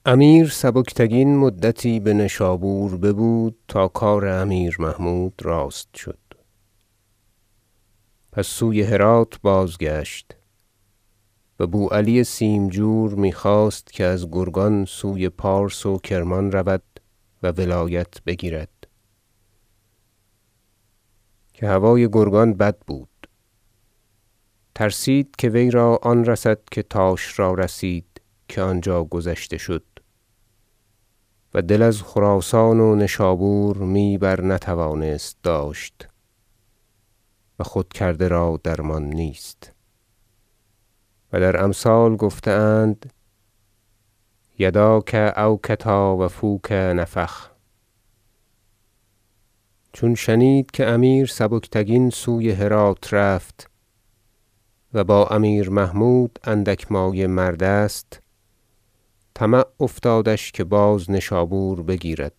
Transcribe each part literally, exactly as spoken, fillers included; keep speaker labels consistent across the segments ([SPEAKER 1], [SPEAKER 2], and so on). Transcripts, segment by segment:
[SPEAKER 1] امیر سبکتگین مدتی بنشابور ببود تا کار امیر محمود راست شد، پس سوی هرات بازگشت و بو علی سیمجور میخواست که از گرگان سوی پارس و کرمان رود و ولایت بگیرد که هوای گرگان بد بود. ترسید که وی را آن رسد که تاش را رسید که آنجا گذشته شد و دل از خراسان و نشابور می برنتوانست داشت و خود کرده را درمان نیست. و در امثال گفته اند یداک اوکتا و فوک نفخ. چون شنید که امیر سبکتگین سوی هرات رفت و با امیر محمود اندک مایه مرد است، طمع افتادش که باز نشابور بگیرد.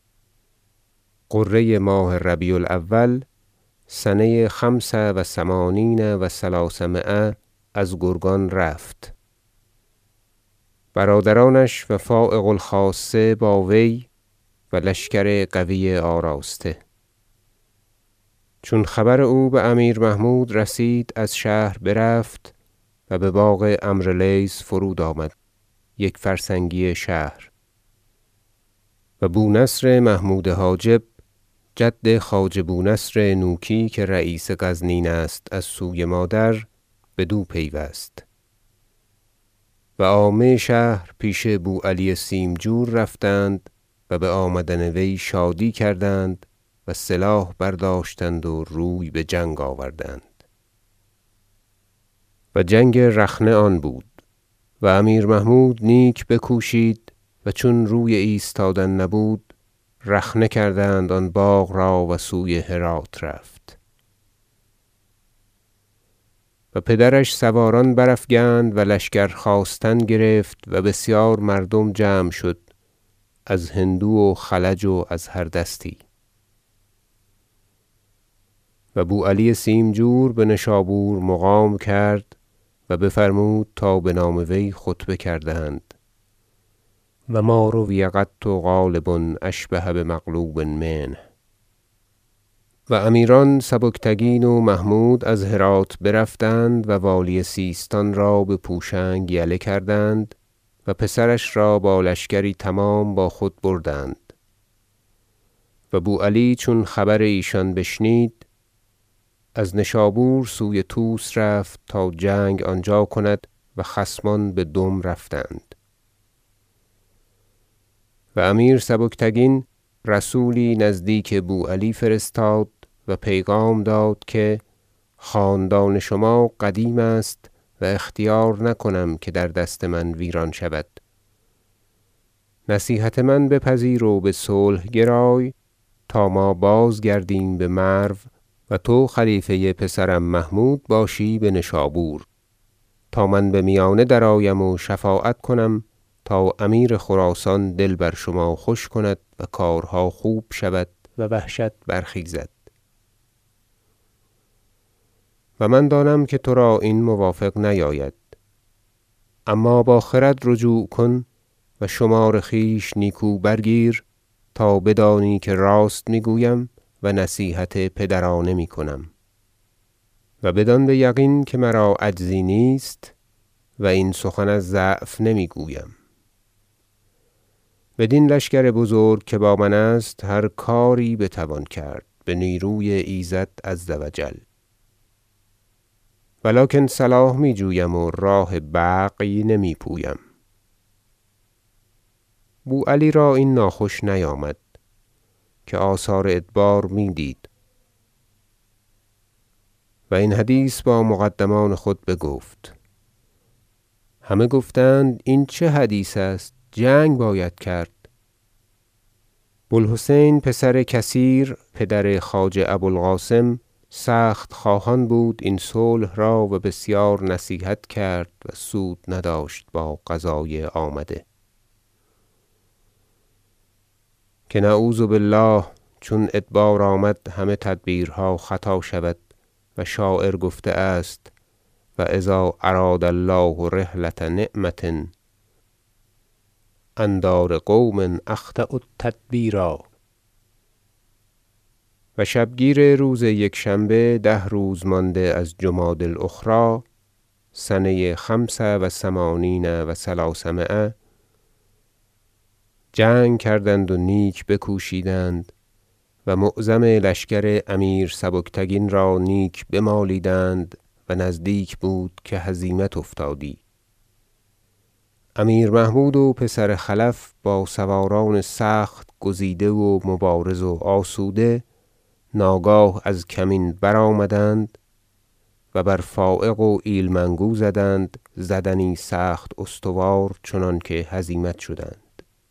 [SPEAKER 1] غره ماه ربیع الاول سنه خمس و ثمانین و ثلاثمایه از گرگان رفت. برادرانش و فایق الخاصه با وی و لشکر قوی آراسته. چون خبر او بامیر محمود رسید از شهر برفت و بباغ عمرو لیث فرود آمد یک فرسنگی شهر. و بو نصر محمود حاجب جد خواجه بو نصر نوکی که رییس غزنین است از سوی مادر بدو پیوست و عامه شهر پیش بو علی سیمجور رفتند و بآمدن وی شادی کردند و سلاح برداشتند و روی بجنگ آوردند. و جنگ رخنه آن بود و امیر محمود نیک بکوشید و چون روی ایستادن نبود رخنه کردند آن باغ را و سوی هرات رفت. و پدرش سواران برافگند و لشکر خواستن گرفت و بسیار مردم جمع شد از هندو و خلج و از هر دستی. و بو علی سیمجور بنشابور مقام کرد و بفرمود تا بنام وی خطبه کردند و ما روی قط غالب اشبه بمغلوب منه. و امیران سبکتگین و محمود از هرات برفتند و والی سیستان را بپوشنگ یله کردند و پسرش را با لشکری تمام با خود بردند. و بو علی چون خبر ایشان بشنید از نشابور سوی طوس رفت تا جنگ آنجا کند و خصمان بدم رفتند. و امیر سبکتگین رسولی نزدیک بو علی فرستاد و پیغام داد که خاندان شما قدیم است و اختیار نکنم که در دست من ویران شود. نصیحت من بپذیر و بصلح گرای تا ما بازگردیم بمرو و تو خلیفه پسرم محمود باشی بنشابور تا من بمیانه درآیم و شفاعت کنم تا امیر خراسان دل بر شما خوش کند و کارها خوب شود و وحشت برخیزد. و من دانم که ترا این موافق نیاید، اما با خرد رجوع کن و شمار خویش نیکو برگیر تا بدانی که راست میگویم و نصیحت پدرانه میکنم و بدان بیقین که مرا عجزی نیست و این سخن از ضعف نمیگویم. بدین لشکر بزرگ که با من است هر کاری بتوان کرد بنیروی ایزد عز و جل، ولکن صلاح میجویم و راه بغی نمی پویم. بو علی را این ناخوش نیامد که آثار ادبار میدید و این حدیث با مقدمان خود بگفت. همه گفتند این چه حدیث است؟ جنگ باید کرد. بو الحسین پسر کثیر پدر خواجه ابو القاسم سخت خواهان بود این صلح را و بسیار نصیحت کرد و سود نداشت با قضای آمده، که نعوذ بالله چون ادبار آمد همه تدبیرها خطا شود و شاعر گفته است و اذا اراد الله رحلة نعمة اندار قوم اخطأوا التدبیرا. و شبگیر روز یکشنبه ده روز مانده از جمادی الاخری سنه خمس و ثمانین و ثلاثمایه جنگ کردند و نیک بکوشیدند و معظم لشکر امیر سبکتگین را نیک بمالیدند و نزدیک بود که هزیمت افتادی. امیر محمود و پسر خلف با سواران سخت گزیده و مبارز و آسوده ناگاه از کمین برآمدند و بر فایق و ایلمنگو زدند زدنی سخت استوار چنانکه هزیمت شدند.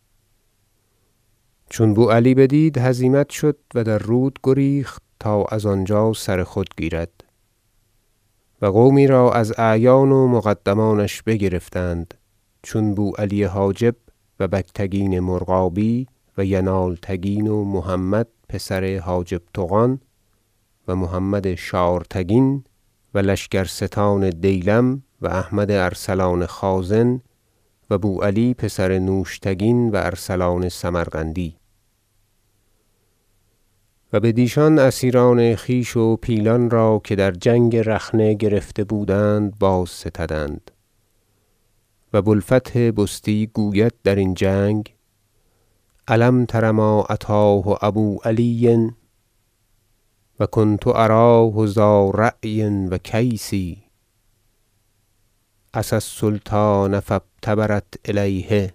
[SPEAKER 1] چون بو علی بدید هزیمت شد و در رود گریخت تا از آنجا سر خود گیرد و قومی را از اعیان و مقدمانش بگرفتند چون بو علی حاجب و بگتگین مرغابی و ینالتگین و محمد پسر حاجب طغان و محمد شارتگین و لشکرستان دیلم و احمد ارسلان خازن و بو علی پسر نوشتگین و ارسلان سمرقندی و بدیشان اسیران خویش و پیلان را که در جنگ رخنه گرفته بودند بازستدند. و بو الفتح بستی گوید درین جنگ الم تر ما اتاه ابو علی و کنت اراه ذا رأی و کیس عصی السلطان فابتبرت الیه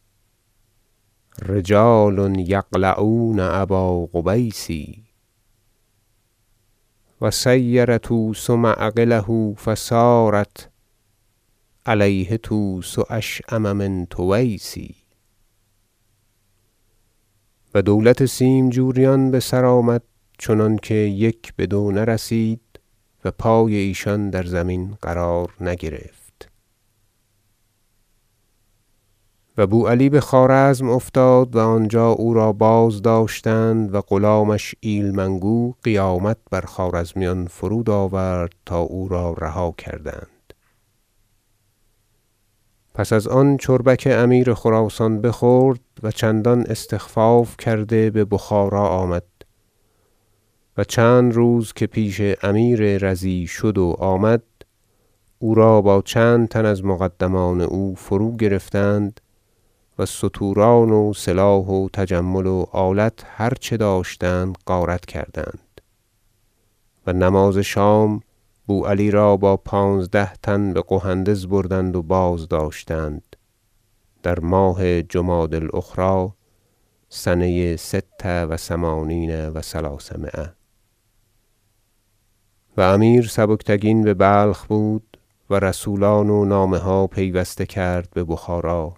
[SPEAKER 1] رجال یقلعون ابا قبیس و سیر طوس معقله فسارت علیه طوس اشأم من طویس. و دولت سیمجوریان بسر آمد چنانکه یک بدو نرسید و پای ایشان در زمین قرار نگرفت. و بو علی بخوارزم افتاد و آنجا او را بازداشتند و غلامش ایلمنگو قیامت بر خوارزمیان فرود آورد تا او را رها کردند. پس از آن چربک امیر خراسان بخورد و چندان استخفاف کرده ببخارا آمد و چند روز که پیش امیر رضی شد و آمد او را با چند تن از مقدمان او فروگرفتند و ستوران و سلاح و تجمل و آلت هر چه داشتند غارت کردند و نماز شام بو علی را با پانزده تن بقهندز بردند و بازداشتند در ماه جمادی الاخری سنه ست و ثمانین و ثلاثمایه. و امیر سبکتگین ببلخ بود و رسولان و نامه ها پیوسته کرد ببخارا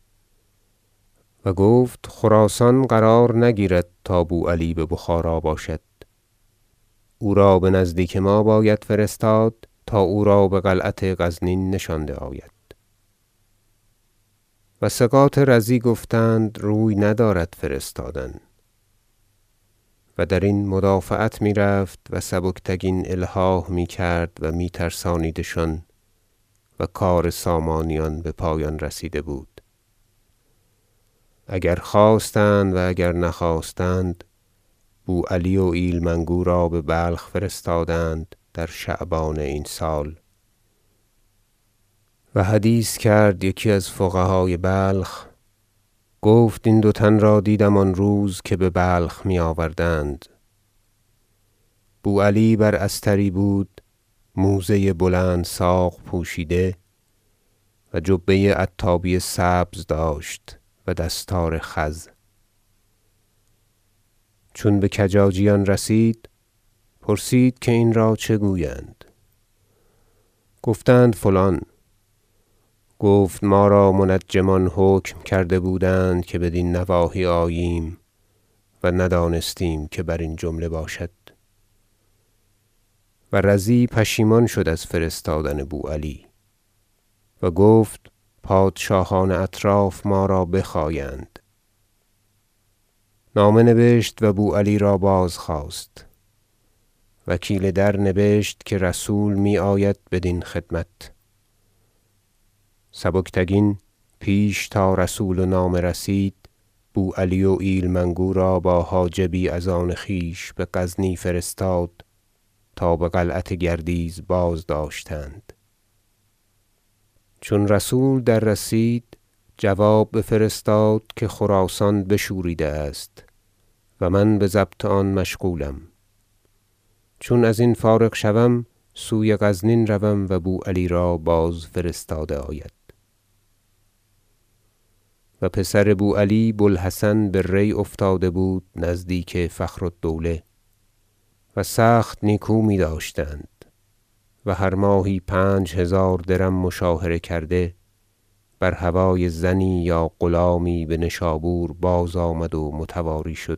[SPEAKER 1] و گفت خراسان قرار نگیرد تا بو علی ببخارا باشد. او را بنزدیک ما باید فرستاد تا او را بقلعت غزنین نشانده آید. و ثقات رضی گفتند روی ندارد فرستادن و درین مدافعت میرفت و سبکتگین الحاح میکرد و می ترسانیدشان و کار سامانیان بپایان رسیده بود. اگر خواستند و اگر نخواستند بو علی و ایلمنگو را ببلخ فرستادند در شعبان این سال. و حدیث کرد یکی از فقهای بلخ گفت این دو تن را دیدم آن روز که ببلخ می آوردند. بو علی بر استری بود موزه بلند ساق پوشیده و جبه عتابی سبز داشت و دستار خز. چون بکجاجیان رسید پرسید که این را چه گویند؟ گفتند فلان. گفت ما را منجمان حکم کرده بودند که بدین نواحی آییم و ندانستیم که برین جمله باشد. و رضی پشیمان شد از فرستادن بو علی و گفت پادشاهان اطراف ما را بخایند. نامه نبشت و بو علی را بازخواست. وکیل در نبشت که رسول می آید بدین خدمت. سبکتگین پیش تا رسول و نامه رسید بوعلی و ایلمنگو را با حاجبی از آن خویش بغزنی فرستاد تا بقلعت گردیز بازداشتند. چون رسول در رسید جواب بفرستاد که خراسان بشوریده است و من بضبط آن مشغولم. چون ازین فارغ شوم سوی غزنین روم و بوعلی را باز فرستاده آید. و پسر بوعلی بوالحسن به ری افتاده بود نزدیک فخرالدوله و سخت نیکو میداشتند و هر ماهی پنج هزار درم مشاهره کرده بر هوای زنی یا غلامی بنشابور بازآمد و متواری شد.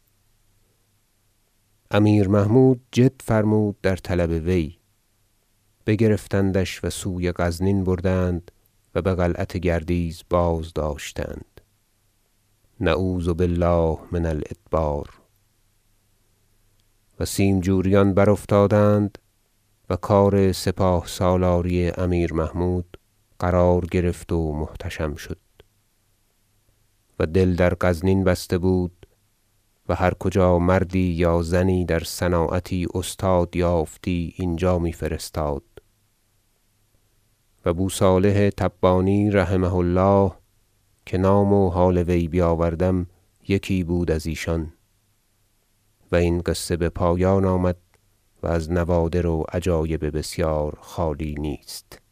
[SPEAKER 1] امیر محمود جد فرمود در طلب وی، بگرفتندش و سوی غزنین بردند و بقلعت گردیز بازداشتند. نعوذ بالله من الادبار. و سیمجوریان برافتادند و کار سپاه سالاری امیر محمود قرار گرفت و محتشم شد و دل در غزنین بسته بود و هر کجا مردی یا زنی در صناعتی استاد یافتی اینجا میفرستاد و بوصالح تبانی رحمه الله که نام و حال وی بیاوردم یکی بود از ایشان و این قصه بپایان آمد و از نوادر و عجایب بسیار خالی نیست.